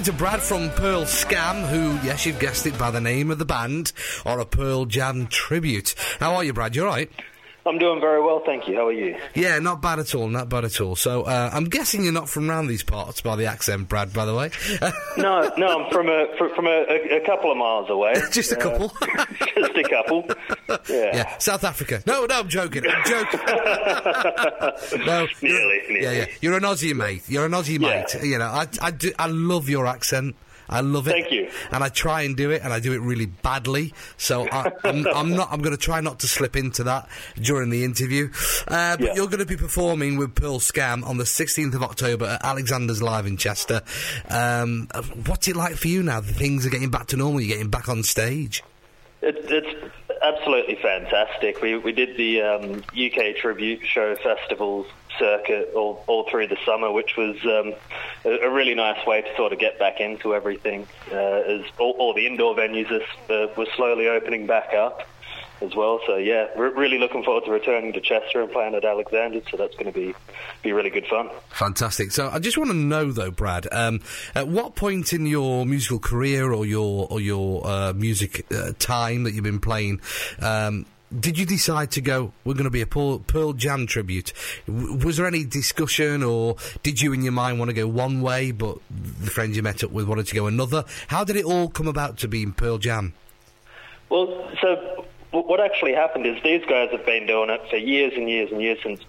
to Brad from Pearl Scam, who, yes, you've guessed it by the name of the band, are a Pearl Jam tribute. How are you, Brad? You all right? I'm doing very well, thank you. How are you? Yeah, not bad at all, not bad at all. So, I'm guessing you're not from round these parts by the accent, Brad, by the way. No, I'm from a couple of miles away. Just a couple? Just a couple. Yeah, South Africa. No, I'm joking. No, nearly. Yeah. You're an Aussie, mate. Mate. You know, I love your accent. I love it. Thank you. And I try and do it, and I do it really badly. So I'm going to try not to slip into that during the interview. But you're going to be performing with Pearl Scam on the 16th of October at Alexander's Live in Chester. What's it like for you now? The things are getting back to normal. You're getting back on stage. It's absolutely fantastic. We did the UK Tribute Show Festival circuit all through the summer, which was a really nice way to sort of get back into everything, as all the indoor venues were slowly opening back up as well. So yeah, we're really looking forward to returning to Chester and playing at Alexander, so that's going to be really good fun. Fantastic. So I just want to know though, Brad, at what point in your musical career or your music time that you've been playing, did you decide to go, we're going to be a Pearl Jam tribute? Was there any discussion, or did you in your mind want to go one way, but the friends you met up with wanted to go another? How did it all come about to being Pearl Jam? Well, so what actually happened is these guys have been doing it for years and years and years, since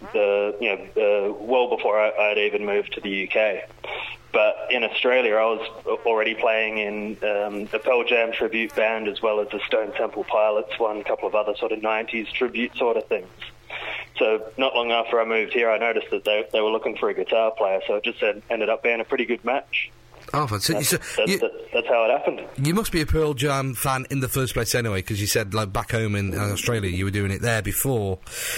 well before I had even moved to the UK. But in Australia, I was already playing in a Pearl Jam tribute band, as well as the Stone Temple Pilots one, a couple of other sort of 90s tribute sort of things. So not long after I moved here, I noticed that they were looking for a guitar player, so it just ended up being a pretty good match. Oh, that's how it happened. You must be a Pearl Jam fan in the first place anyway, because you said, like, back home in Australia, you were doing it there before.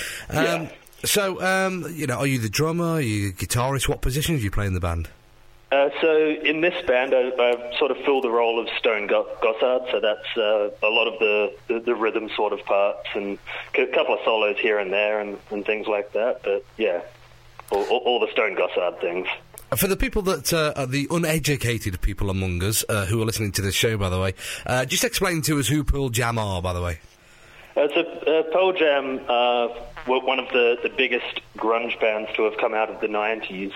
So, are you the drummer? Are you a guitarist? What positions do you play in the band? So in this band, I sort of fill the role of Stone Gossard, so that's a lot of the rhythm sort of parts, and a couple of solos here and there and things like that, but yeah, all the Stone Gossard things. For the people that are the uneducated people among us who are listening to this show, by the way, just explain to us who Pearl Jam are, by the way. So Pearl Jam were one of the biggest grunge bands to have come out of the 90s.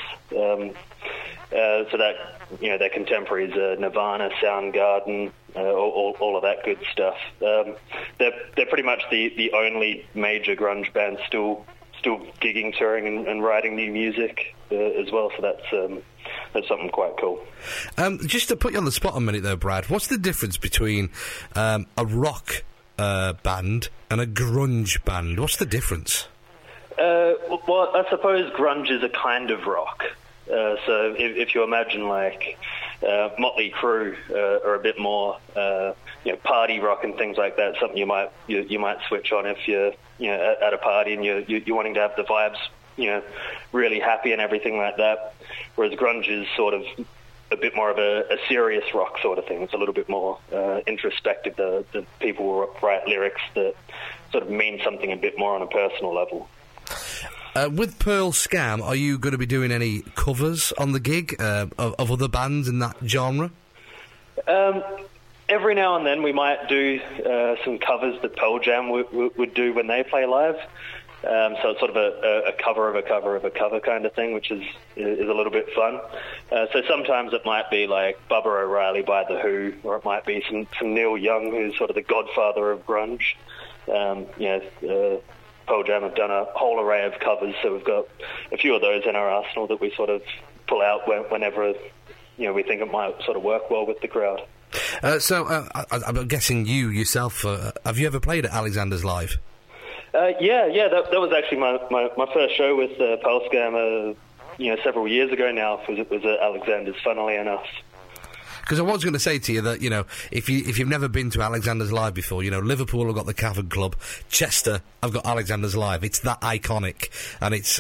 So that, their contemporaries, Nirvana, Soundgarden, all of that good stuff. They're pretty much the only major grunge band still gigging, touring, and writing new music as well. So that's something quite cool. Just to put you on the spot a minute, though, Brad, what's the difference between a rock band and a grunge band? What's the difference? Well, I suppose grunge is a kind of rock. So if you imagine, like, Motley Crue are a bit more party rock and things like that, something you might switch on if you're at a party and you're wanting to have the vibes really happy and everything like that. Whereas grunge is sort of a bit more of a serious rock sort of thing. It's a little bit more introspective. The people will write lyrics that sort of mean something a bit more on a personal level. With Pearl Scam, are you going to be doing any covers on the gig of other bands in that genre? Every now and then we might do some covers that Pearl Jam would do when they play live. So it's sort of a cover of a cover of a cover kind of thing, which is a little bit fun. So sometimes it might be like Bubba O'Reilly by The Who, or it might be some Neil Young, who's sort of the godfather of grunge. Pearl Jam have done a whole array of covers, so we've got a few of those in our arsenal that we sort of pull out whenever we think it might sort of work well with the crowd. I'm guessing you yourself, have you ever played at Alexander's Live? Yeah, that was actually my first show with Pearl Scam, several years ago now. It was at Alexander's, funnily enough. Because I was going to say to you that, if you've never been to Alexander's Live before, Liverpool have got the Cavern Club, Chester have got Alexander's Live. It's that iconic, and it's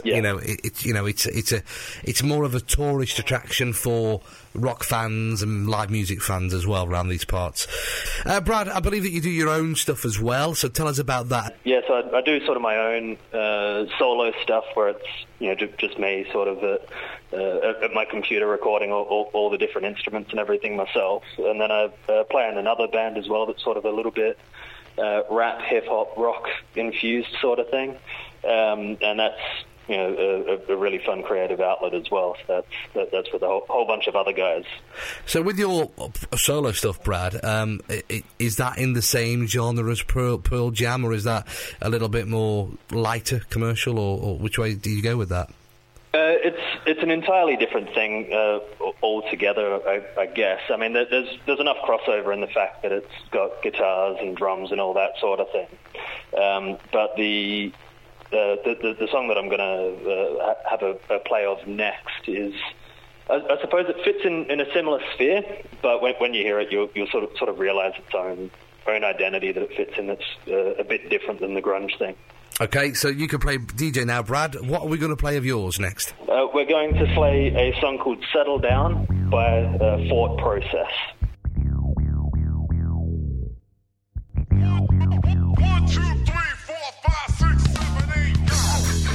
it's more of a tourist attraction for rock fans and live music fans as well around these parts. Brad, I believe that you do your own stuff as well, so tell us about that. Yeah, so I do sort of my own solo stuff where it's just me sort of at my computer recording all the different instruments and everything myself. And then I play in another band as well that's sort of a little bit rap, hip-hop, rock infused sort of thing. And that's a really fun creative outlet as well. So that's with a whole bunch of other guys. So with your solo stuff, Brad, is that in the same genre as Pearl Jam, or is that a little bit more lighter, commercial, or which way do you go with that? It's an entirely different thing altogether, I guess. I mean, there's enough crossover in the fact that it's got guitars and drums and all that sort of thing. But the song that I'm going to have a play of next is, I suppose it fits in a similar sphere, but when you hear it, you'll sort of realise its own identity that it fits in. That's a bit different than the grunge thing. Okay, so you can play DJ now, Brad. What are we going to play of yours next? We're going to play a song called Settle Down by Thought Process. 1, 2, 3, 4, 5, 6, 7, 8, go!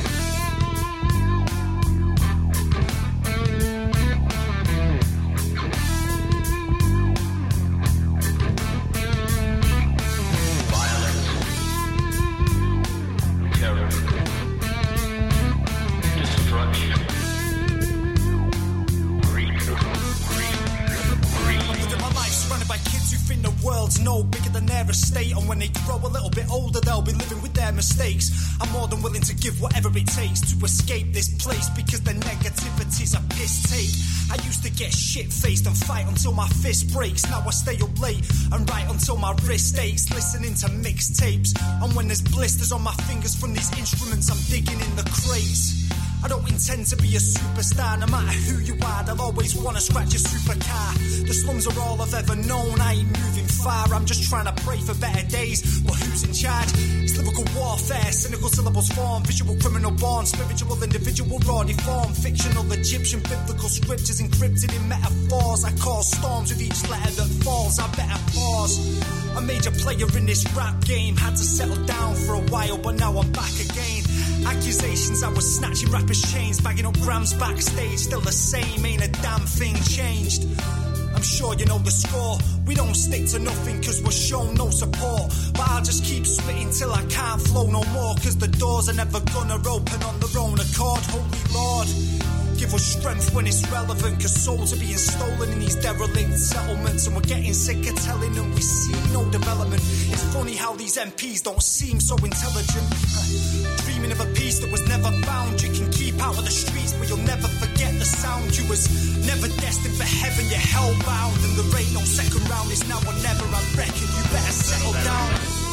World's no bigger than their estate, and when they grow a little bit older they'll be living with their mistakes. I'm more than willing to give whatever it takes to escape this place, because the negativity's a piss take. I used to get shit-faced and fight until my fist breaks. Now I stay up late and write until my wrist aches, listening to mixtapes. And when there's blisters on my fingers from these instruments, I'm digging in the crates. I don't intend to be a superstar, no matter who you are, they'll always want to scratch your supercar. The slums are all I've ever known, I ain't moving far, I'm just trying to pray for better days. Well, who's in charge? It's lyrical warfare, cynical syllables form, visual criminal born, spiritual individual raw deformed, fictional Egyptian biblical scriptures encrypted in metaphors. I cause storms with each letter that falls, I better pause. A major player in this rap game, had to settle down for a while, but now I'm back again. Accusations I was snatching rappers' chains, bagging up grams backstage, still the same, ain't a damn thing changed. I'm sure you know the score, we don't stick to nothing cause we're shown no support. But I'll just keep spitting till I can't flow no more, cause the doors are never gonna open on their own accord. Holy Lord, give us strength when it's relevant, cause souls are being stolen in these derelict settlements, and we're getting sick of telling them we see no development. It's funny how these MPs don't seem so intelligent. Dreaming of a peace that was never found. You can keep out of the streets, but you'll never forget the sound. You was never destined for heaven, you're hellbound, and there ain't no second round, it's now or never. I reckon you better settle down.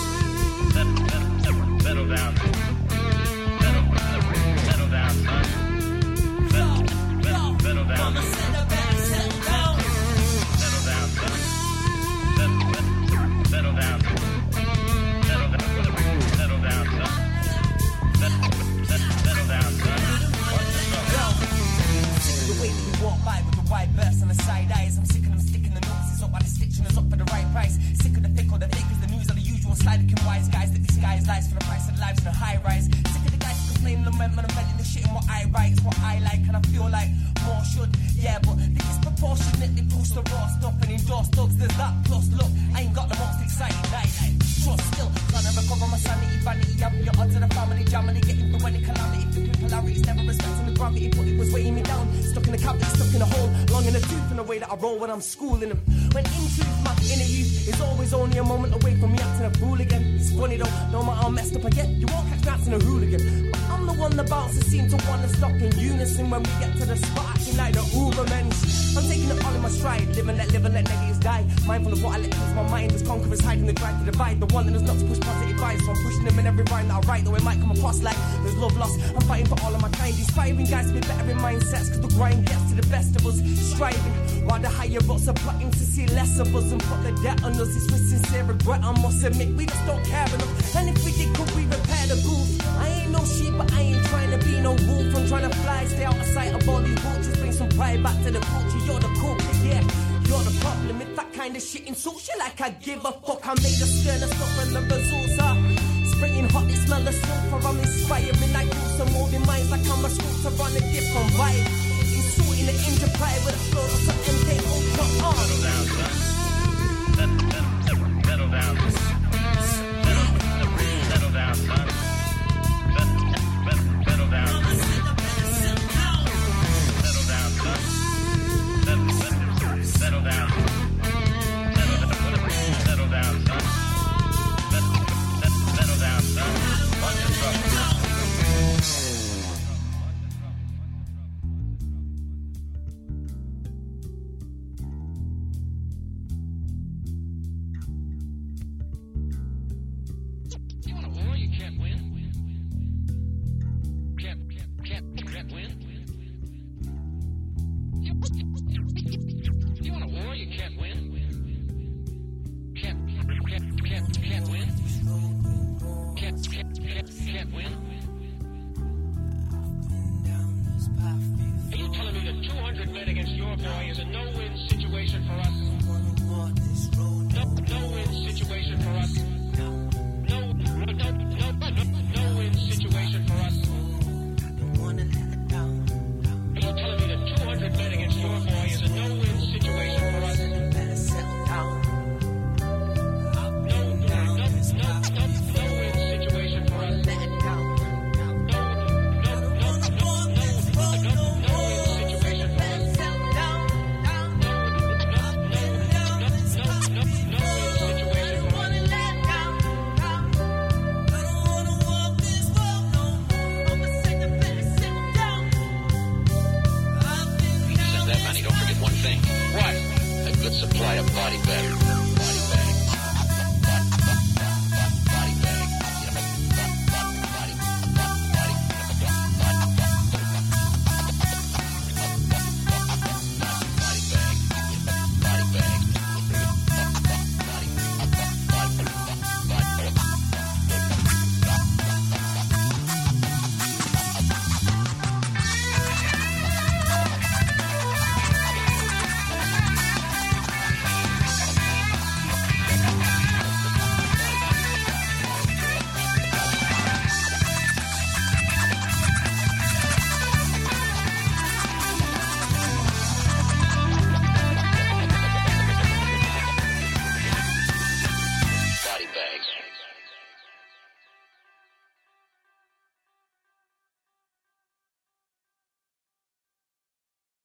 Settle down. Settle down, son. Settle down. Settle down, son. Settle down. Settle down, son. Settle down, son. The way that you walk by with the wide bursts and the side eyes, I'm sick of them sticking the noses up while they're stitching us up for the right price. Sick of the thick or the fake is the news of the usual slide looking wise guys that disguise lies for the price of lives in a high rise. Sick of the guys who complain the man, I'm betting the shit in what I write is what I like, and I feel like more should, yeah, but they disproportionately push the raw stuff and endorse thugs. There's that plus look, I ain't got the most exciting night. Trust still, trying to recover my sanity, vanity. I'm your odds of the family, jamming, getting through any calamity. Flipping polarities, never respecting the gravity, but it was weighing me down. Stuck in a cavity, stuck in a hole, long in the tooth, in the way that I roll when I'm schooling them. When in truth, my inner youth is always only a moment away from me acting a fool again. It's funny though, no matter how messed up I get, you won't catch me acting a hooligan. But I'm the one the bouncers seem to want to stop in unison when we get to the spot, acting like the Ubermensch. I'm taking it all in my stride, live and let negatives die. Mindful of what I let cause my mind is conquerors hiding the grind to divide. The one that is not to push positive vibes, so I'm pushing them in every rhyme that I write, though it might come across like there's love lost. I'm fighting for all of my kind, inspiring guys to be better in mindsets, cause the grind gets to the best of us, striving while the higher ups are plotting to see less of us and put the debt on us. It's with sincere regret, I must admit, we just don't care enough. And if we did, could we repair the goof? I ain't no sheep, but I ain't trying to be no wolf. I'm trying to fly, stay out of sight of all these vultures, bring some pride back to the culture. You're the culprit, yeah, you're the problem. If that kind of shit insults you like I give a fuck, I made a sterner stuff and the results are springing hot, they smell the sulfur. I'm inspiring like roots and molding minds like I'm a sculptor on a different vibe. the interplay with a flow of something they ultra on. Settle down, son. Settle down. Settle down, son. Settle down. Settle down, son. Settle down. Settle down, son. Settle down, son. Bunch of trouble. You want a war? You can't win. Can't win. You want a war? You can't win. Can't win. Can't win. Are you telling me that 200 men against your boy is a no-win situation for us? No-win situation for us.